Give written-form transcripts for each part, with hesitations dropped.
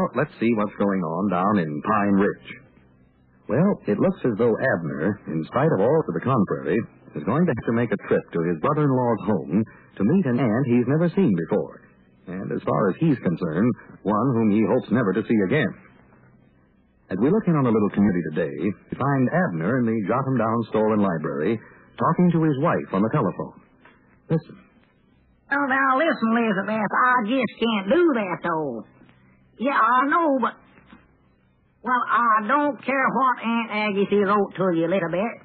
let's see what's going on down in Pine Ridge. Well, it looks as though Abner, in spite of all to the contrary, is going to have to make a trip to his brother-in-law's home to meet an aunt he's never seen before. And as far as he's concerned, one whom he hopes never to see again. As we look in on a little community today, we find Abner in the Jotham Down store and library talking to his wife on the telephone. Listen. Oh, now, listen, Elizabeth, I just can't do that, though. Yeah, I know, but... Well, I don't care what Aunt Agatha wrote to you, Elizabeth.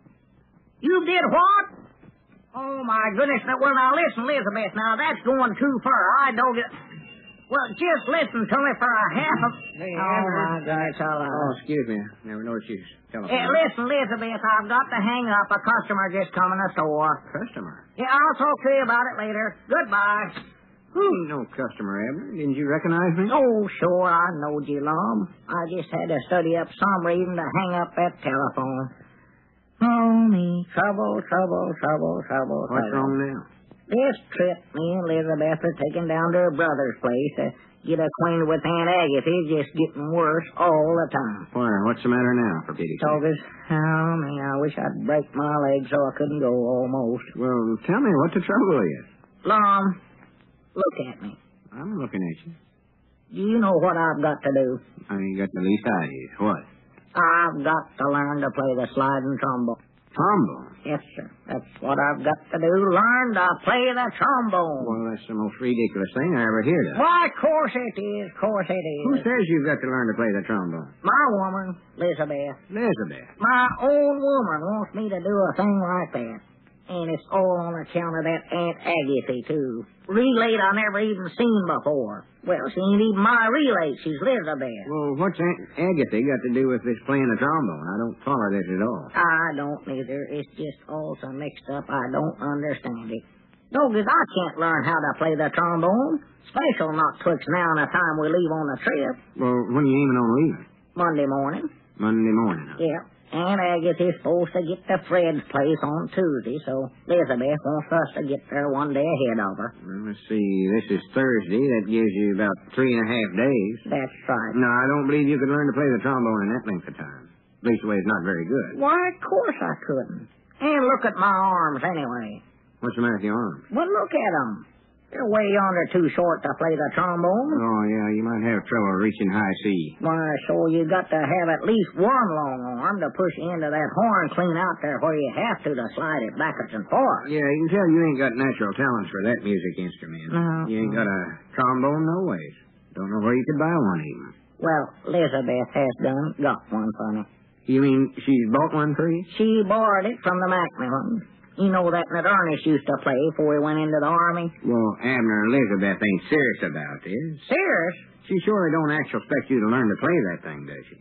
You did what? Oh, my goodness. Well, now, listen, Elizabeth, now, that's going too far. I don't get... Well, just listen to me for a half of... Hey, oh, my God, it's all right. Oh, excuse me. Never noticed you telephone. Listen, Elizabeth, I've got to hang up. A customer just come in the store. Customer? Yeah, I'll talk to you about it later. Goodbye. No customer, Abner. Didn't you recognize me? Oh, sure, I knowed you, Lum. I just had to study up some reason to hang up that telephone. Oh, me. Trouble. What's wrong now? This trip me and Elizabeth are taking down to her brother's place to get acquainted with Aunt Agatha is just getting worse all the time. Why, what's the matter now, for pity's sake? Togus, oh, man, I wish I'd break my leg so I couldn't go almost. Well, tell me what the trouble is. Lum, look at me. I'm looking at you. Do you know what I've got to do? I ain't got the least idea. What? I've got to learn to play the sliding trombone. Trombone? Yes, sir. That's what I've got to do. Learn to play the trombone. Well, that's the most ridiculous thing I ever heard of. Why, of course it is. Who says you've got to learn to play the trombone? My woman, Elizabeth. Elizabeth? My own woman wants me to do a thing like that. And it's all on account of that Aunt Agatha, too. Relate I never even seen before. Well, she ain't even my relate. She's Elizabeth. Well, what's Aunt Agatha got to do with this playing the trombone? I don't follow this at all. I don't either. It's just all so mixed up, I don't understand it. Doggos, I can't learn how to play the trombone. Special not twixt now and the time we leave on the trip. Well, when are you aiming on leaving? Monday morning. Monday morning. Huh? Yeah. Aunt Agatha's supposed to get to Fred's place on Tuesday, so Elizabeth wants us to get there one day ahead of her. Well, let's see. This is Thursday. That gives you about 3.5 days. That's right. No, I don't believe you could learn to play the trombone in that length of time. Leastways, not very good. Why, of course I couldn't. And look at my arms, anyway. What's the matter with your arms? Well, look at them. They're way yonder too short to play the trombone. Oh, yeah, you might have trouble reaching high C. Why, so you got to have at least one long arm to push into that horn clean out there where you have to slide it backwards and forwards. Yeah, you can tell you ain't got natural talents for that music instrument. No. You ain't got a trombone no ways. Don't know where you could buy one even. Well, Elizabeth has got one for me. You mean she's bought one for you? She borrowed it from the Macmillans. You know that Ernest used to play before he went into the Army? Well, Abner, Elizabeth ain't serious about this. Serious? She surely don't actually expect you to learn to play that thing, does she?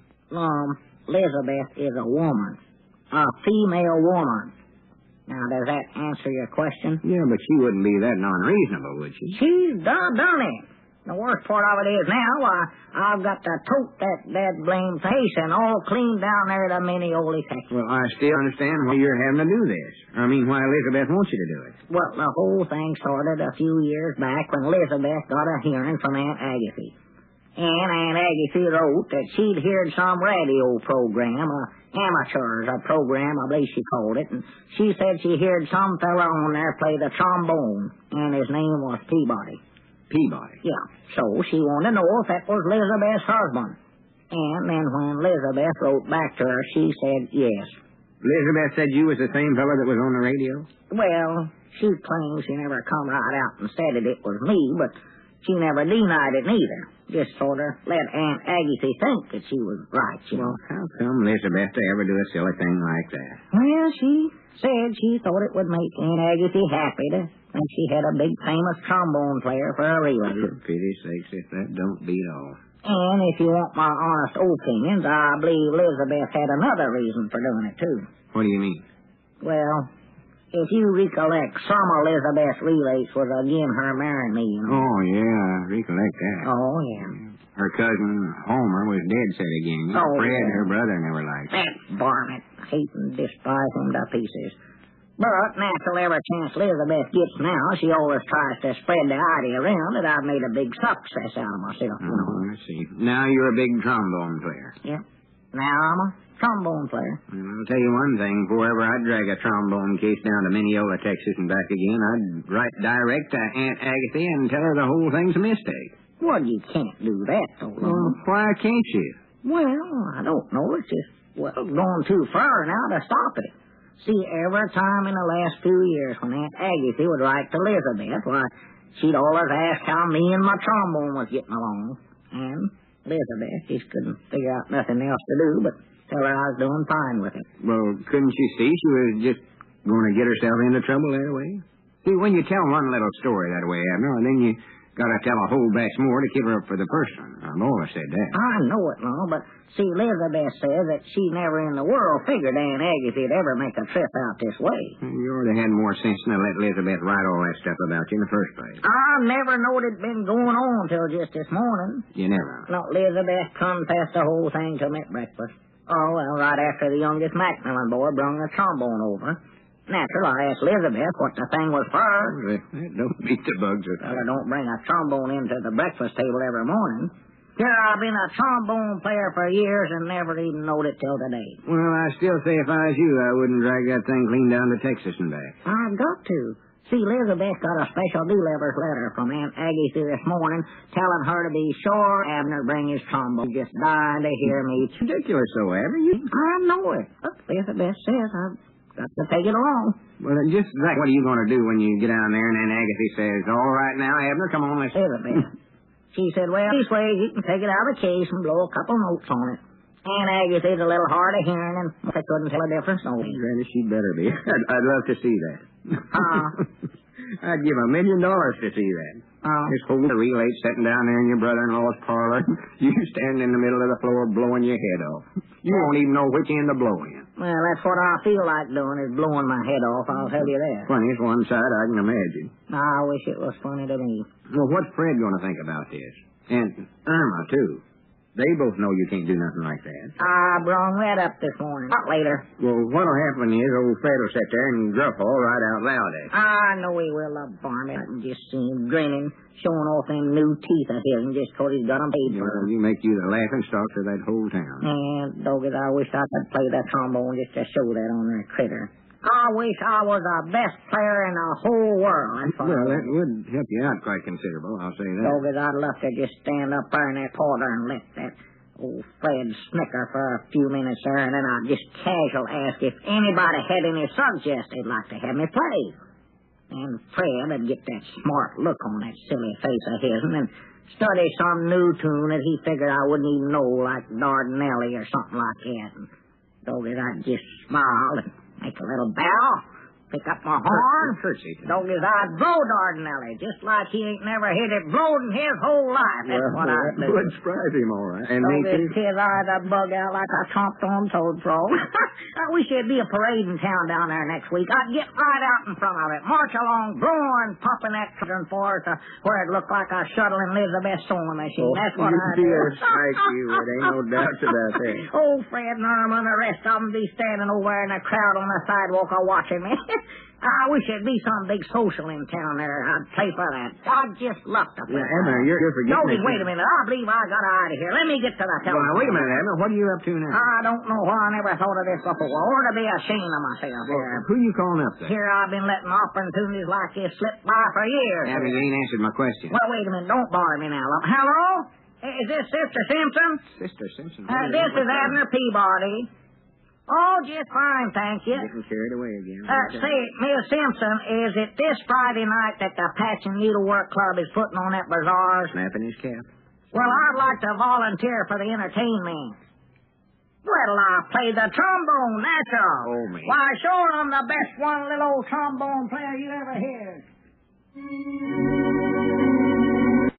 Elizabeth is a woman. A female woman. Now, does that answer your question? Yeah, but she wouldn't be that non-reasonable, would she? She's done it. The worst part of it is now, I've got to tote that blame face and all clean down there to Minneola, Texas. Well, I still understand why you're having to do this. I mean, why Elizabeth wants you to do it. Well, the whole thing started a few years back when Elizabeth got a hearing from Aunt Agatha. And Aunt Agatha wrote that she'd heard some radio program, a program, I believe she called it, and she said she heard some fella on there play the trombone, and his name was Peabody. Peabody? Yeah. So she wanted to know if that was Elizabeth's husband. And then when Elizabeth wrote back to her, she said yes. Elizabeth said you was the same fellow that was on the radio? Well, she claims she never come right out and said it was me, but she never denied it neither. Just sort of let Aunt Agatha think that she was right, you know. Well, how come Elizabeth to ever do a silly thing like that? Well, she said she thought it would make Aunt Agatha happy to think she had a big famous trombone player for a relay. For pity's sakes, if that don't beat all. And if you want my honest opinions, I believe Elizabeth had another reason for doing it, too. What do you mean? Well, if you recollect, some of Elizabeth's relates was again her marrying me, you know. Oh, yeah, I recollect that. Oh, yeah. Her cousin Homer was dead set again. Oh, Fred, yeah. her brother, never liked her. That varmint. Hate and despise him to pieces. But natural, every chance Elizabeth gets now, she always tries to spread the idea around that I've made a big success out of myself, you know. I see. Now you're a big trombone player. Yep. Now I'm a trombone player. Well, I'll tell you one thing. Before ever I'd drag a trombone case down to Mineola, Texas and back again, I'd write direct to Aunt Agatha and tell her the whole thing's a mistake. Well, you can't do that, though. Well, why can't you? Well, I don't know. It's just, going too far now to stop it. See, every time in the last few years when Aunt Agatha would write to Elizabeth, why, she'd always ask how me and my trombone was getting along. And Elizabeth just couldn't figure out nothing else to do but tell her I was doing fine with it. Well, couldn't she see she was just going to get herself into trouble that way? See, when you tell one little story that way, Abner, then you got to tell a whole batch more to keep her up for the first one. I've always said that. I know it, no, but see, Elizabeth says that she never in the world figured Aunt Agatha would ever make a trip out this way. You ought to had more sense than to let Elizabeth write all that stuff about you in the first place. I never knowed it'd been going on till just this morning. You never. No, Elizabeth confessed the whole thing to me at breakfast. Oh, well, right after the youngest Macmillan boy brung the trombone over. Natural, I asked Elizabeth what the thing was for. That don't beat the bugs with Well, I don't bring a trombone into the breakfast table every morning. Here I've been a trombone player for years and never even knowed it till today. Well, I still say if I was you, I wouldn't drag that thing clean down to Texas and back. I've got to. See, Elizabeth got a special deliverer's letter from Aunt Agatha this morning telling her to be sure Abner bring his trombone. Just dying to hear me. It's ridiculous, though, Abner. I know it. Look, Elizabeth says I've got to take it along. Well, then just like, what are you going to do when you get down there and then Agatha says, all right now, Abner, come on, let's... Elizabeth. She said, well, this way you can take it out of the case and blow a couple notes on it. Aunt Agatha's a little hard of hearing, and I couldn't tell a difference. No. Granny, she'd better be. I'd love to see that. I'd give $1 million to see that. This whole relay sitting down there in your brother-in-law's parlor, you standing in the middle of the floor blowing your head off. You won't even know which end to blow in. Well, that's what I feel like doing, is blowing my head off, I'll tell you that. Funniest one side I can imagine. I wish it was funny to me. Well, what's Fred going to think about this? And Irma, too. They both know you can't do nothing like that. I brung that up this morning. Not later. Well, what'll happen is old Fred will sit there and gruff all right out loud at you. I know he will, the varmint. I can just see him grinning, showing off them new teeth of his, just 'cause he's got 'em paid for. Well, you make you the laughing stock of that whole town. And, doggies, I wish I could play that trombone just to show that on that critter. I wish I was the best player in the whole world. Well, that would help you out quite considerable, I'll say that. Doggies, I'd love to just stand up there in that corner and let that old Fred snicker for a few minutes there, and then I'd just casual ask if anybody had any subjects they'd like to have me play. And Fred would get that smart look on that silly face of his, and then study some new tune that he figured I wouldn't even know, like Dardanelli or something like that. And doggies, I'd just smile and make a little bow, pick up my horn. Doggies, I'd blow Dardanelli, just like he ain't never hit it blowed in his whole life. That's what I'd do. Would surprise him, all right. And Doggies, his eyes would bug out like I chomped on toad frog. I wish there'd be a parade in town down there next week. I'd get right out in front of it, march along, blowing, popping that curtain for us where it looked like a shuttling Elizabeth's sewing machine. That's what I'd do. Like you, it ain't no doubt about that. Old Fred and Irma and the rest of them be standing over there in the crowd on the sidewalk watching me. I wish there'd be some big social in town there. I'd play for that. I'd just love to play. Abner, you're forgetting. Doggies, wait a minute. I believe I got out of here. Let me get to the telephone. Well, wait a minute, Abner. What are you up to now? I don't know why I never thought of this before. I ought to be ashamed of myself here. Who you calling up there? Here I've been letting opportunities like this slip by for years. Abner, you ain't answered my question. Well, wait a minute. Don't bother me now. Hello? Is this Sister Simpson? Sister Simpson? This is Abner Peabody. Oh, just fine, thank you. Getting carried away again. Say, Miss Simpson, is it this Friday night that the Patch and Needlework Club is putting on that bazaar? Snapping his cap. Well, I'd like to volunteer for the entertainment. Well, I play the trombone, that's all. Oh, man. Why, sure, I'm the best one little old trombone player you ever heard.